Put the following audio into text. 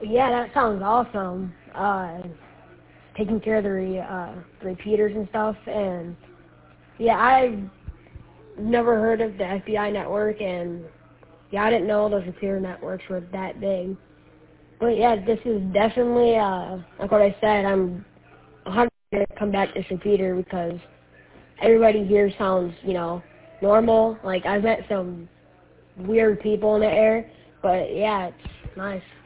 Yeah, that sounds awesome. Taking care of the repeaters and stuff, and yeah, I've never heard of the FBI network, and yeah, I didn't know those repeater networks were that big. But yeah, this is definitely like what I said. I'm 100% gonna come back to this repeater because everybody here sounds, normal. Like I've met some weird people in the air, but yeah, it's nice.